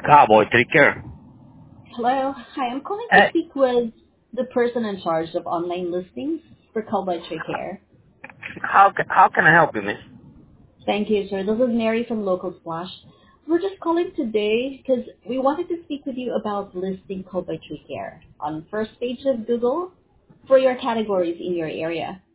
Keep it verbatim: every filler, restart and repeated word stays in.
Cowboy, take care. Hello. Hi, I'm calling to Hey, speak with the person in charge of online listings for Cowboy Tree Care. how ca- how can I help you, miss? Thank you, sir. This is Mary from Local Splash. We're just calling today because we wanted to speak with you about listing Cowboy Tree Care on first page of Google for your categories in your area.